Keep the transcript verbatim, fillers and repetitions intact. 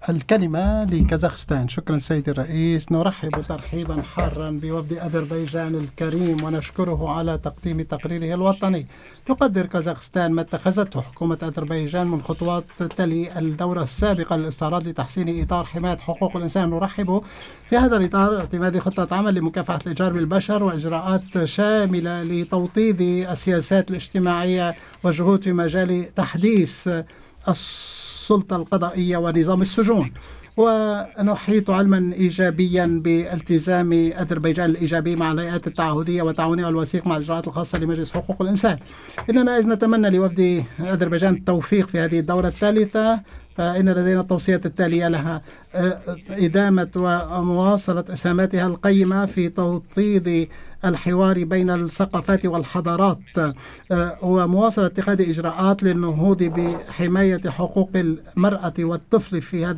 الكلمة لكازاخستان. شكرا سيدي الرئيس. نرحب ترحيبا حارا بوفد أذربيجان الكريم ونشكره على تقديم تقريره الوطني. تقدر كازاخستان ما اتخذته حكومة أذربيجان من خطوات تلي الدورة السابقة للاستعراض لتحسين إطار حماية حقوق الإنسان. نرحب في هذا الإطار اعتماد خطة عمل لمكافحة الإتجار بالبشر وإجراءات شاملة لتوطيد السياسات الاجتماعية وجهود في مجال تحديث السلطة القضائية ونظام السجون. ونحيط علما إيجابيا بالتزام أذربيجان الإيجابي مع الهيئات التعهدية وتعاونها الوثيق مع الإجراءات الخاصة لمجلس حقوق الإنسان. إننا إذ نتمنى لوفد أذربيجان التوفيق في هذه الدورة الثالثة، فإن لدينا التوصيات التالية لها: إدامة ومواصلة إسهاماتها القيمة في توطيد الحوار بين الثقافات والحضارات، ومواصلة اتخاذ إجراءات للنهوض بحماية حقوق المرأة والطفل في هذا